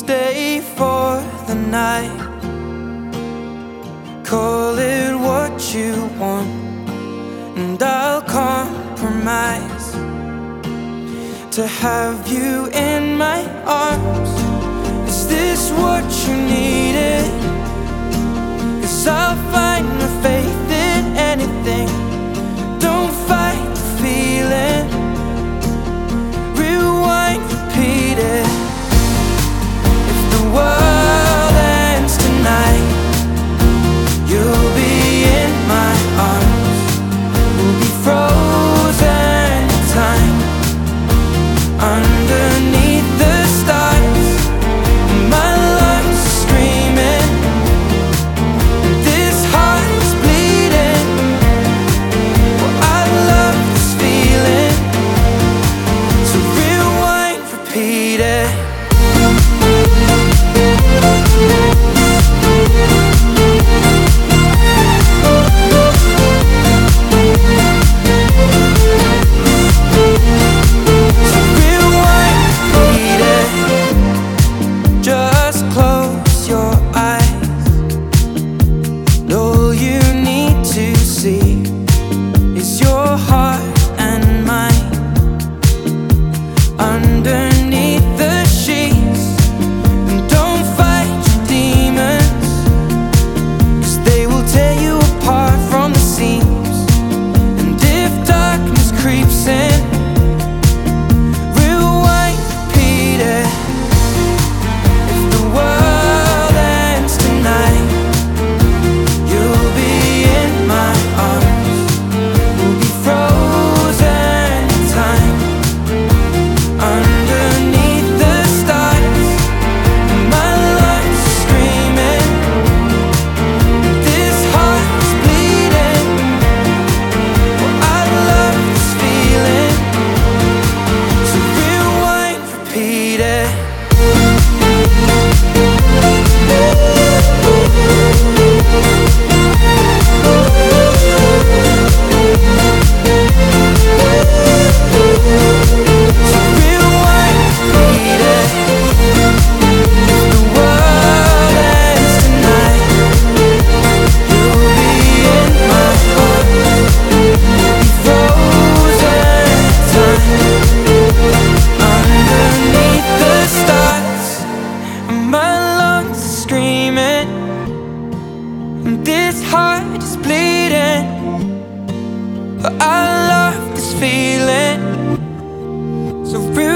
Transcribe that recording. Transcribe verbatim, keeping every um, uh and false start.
stay for the night. Call it what you want, and I'll compromise to have you in my arms. Is this what you needed? 'Cause I'll find my faith in anything. Don't fight the feeling. Rewind, repeat it. If the world ends tonight, you'll be in my arms. We'll be frozen in time, underneath the stars. My lungs are screaming, this heart is bleeding. Well, I love this feeling, so rewind, repeat it. Is your heart and mine underneath the sheets? And don't fight your demons, 'cause they will tear you apart from the seams. And if darkness creeps in, rewind, repeat it. If the world ends tonight, you'll be in my arms. This heart is bleeding, but I love this feeling, so real.